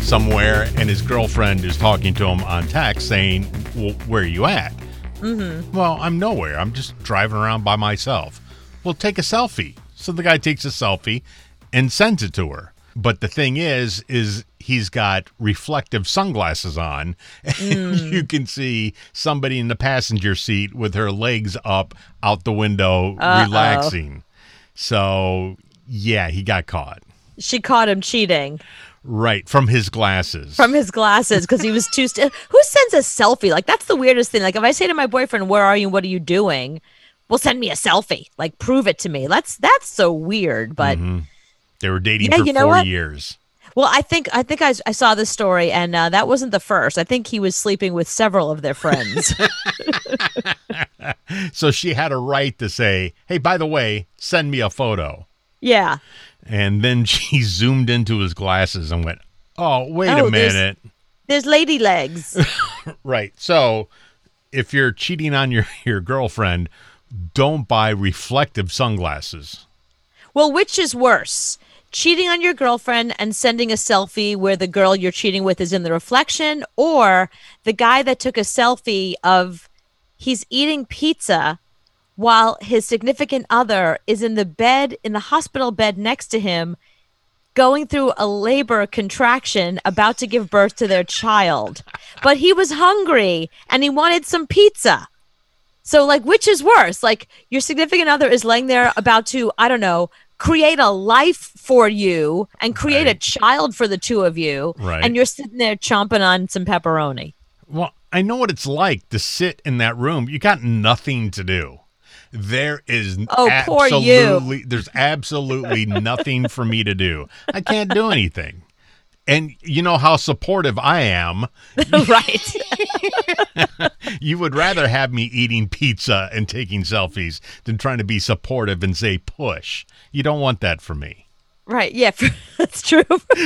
somewhere, and his girlfriend is talking to him on text saying, well, where are you at? Mm-hmm. Well, I'm nowhere. I'm just driving around by myself. Well, take a selfie. So the guy takes a selfie and sends it to her. But the thing is he's got reflective sunglasses on, and you can see somebody in the passenger seat with her legs up out the window, relaxing. So, yeah, he got caught. She caught him cheating. Right, from his glasses. Because he was too who sends a selfie? Like, that's the weirdest thing. Like, if I say to my boyfriend, where are you? What are you doing? Well, send me a selfie. Like, prove it to me. That's so weird. But they were dating for 4 years. Well, I think I saw this story, and that wasn't the first. I think he was sleeping with several of their friends. So she had a right to say, hey, by the way, send me a photo. Yeah. And then she zoomed into his glasses and went, oh, wait a minute. There's lady legs. Right. So if you're cheating on your girlfriend, don't buy reflective sunglasses. Well, which is worse? Cheating on your girlfriend and sending a selfie where the girl you're cheating with is in the reflection, or the guy that took a selfie of he's eating pizza while his significant other is in the hospital bed next to him, going through a labor contraction, about to give birth to their child. But he was hungry and he wanted some pizza. So, like, which is worse? Like, your significant other is laying there about to, I don't know, create a life for you and create a child for the two of you. Right. And you're sitting there chomping on some pepperoni. Well, I know what it's like to sit in that room. You got nothing to do. There is there's absolutely nothing for me to do. I can't do anything. And you know how supportive I am. Right. You would rather have me eating pizza and taking selfies than trying to be supportive and say push. You don't want that from me. Right. Yeah, that's true.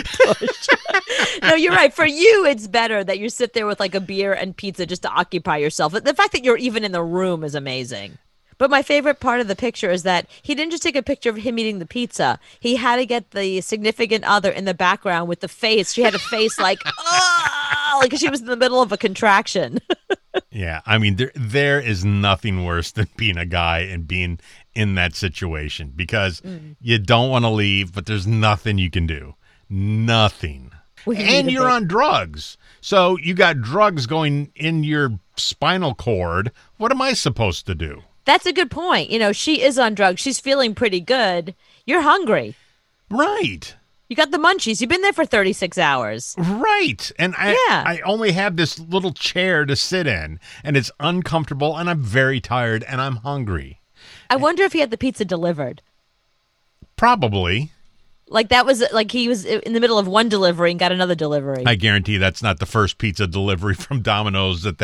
No, you're right. For you, it's better that you sit there with like a beer and pizza just to occupy yourself. The fact that you're even in the room is amazing. But my favorite part of the picture is that he didn't just take a picture of him eating the pizza. He had to get the significant other in the background with the face. She had a face like, oh, like she was in the middle of a contraction. Yeah, I mean, there is nothing worse than being a guy and being in that situation because you don't want to leave, but there's nothing you can do. Nothing. And you're on drugs. So you got drugs going in your spinal cord. What am I supposed to do? That's a good point. You know, she is on drugs. She's feeling pretty good. You're hungry. Right. You got the munchies. You've been there for 36 hours. Right. And I only have this little chair to sit in, and it's uncomfortable, and I'm very tired, and I'm hungry. I wonder if he had the pizza delivered. Probably. Like that was like he was in the middle of one delivery and got another delivery. I guarantee that's not the first pizza delivery from Domino's that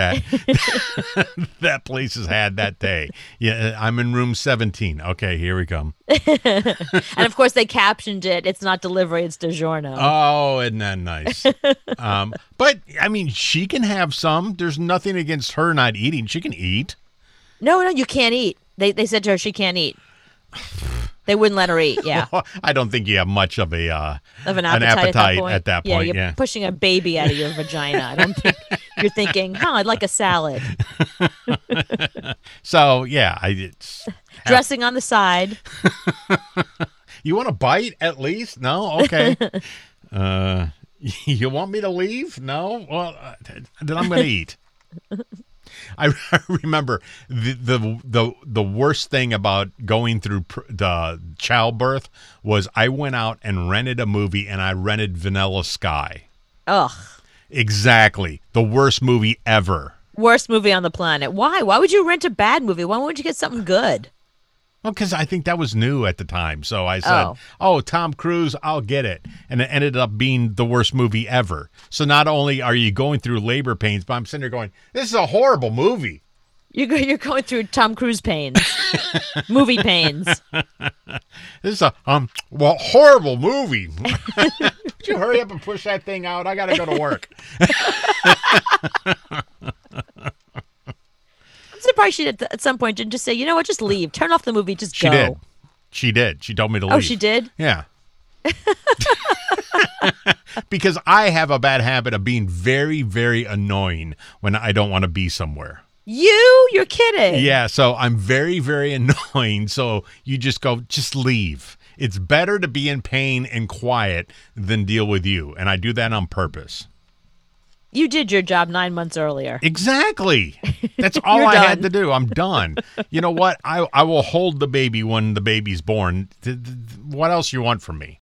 that place has had that day. Yeah, I'm in room 17. Okay, here we come. And of course they captioned it. It's not delivery, it's DiGiorno. Oh, isn't that nice? But I mean, she can have some. There's nothing against her not eating. She can eat. No, you can't eat. They said to her she can't eat. They wouldn't let her eat, yeah. I don't think you have much of an appetite at that point. Yeah, you're pushing a baby out of your vagina. I don't think you're thinking, I'd like a salad. So, yeah. Dressing on the side. You want a bite at least? No? Okay. You want me to leave? No? Well, then I'm going to eat. I remember the worst thing about going through the childbirth was I went out and rented a movie, and I rented Vanilla Sky. Ugh. Exactly. The worst movie ever. Worst movie on the planet. Why? Why would you rent a bad movie? Why wouldn't you get something good? Well, because I think that was new at the time. So I said, Tom Cruise, I'll get it. And it ended up being the worst movie ever. So not only are you going through labor pains, but I'm sitting there going, this is a horrible movie. You're going through Tom Cruise pains. Movie pains. This is a horrible movie. Would you hurry up and push that thing out? I got to go to work. I'm surprised she did at some point didn't just say, you know what, just leave. Turn off the movie, just go. She did. She told me to leave. Oh, she did? Yeah. Because I have a bad habit of being very, very annoying when I don't want to be somewhere. You're kidding. Yeah, so I'm very, very annoying. So you just go, just leave. It's better to be in pain and quiet than deal with you. And I do that on purpose. You did your job 9 months earlier. Exactly. That's all I had to do. I'm done. You know what? I will hold the baby when the baby's born. What else you want from me?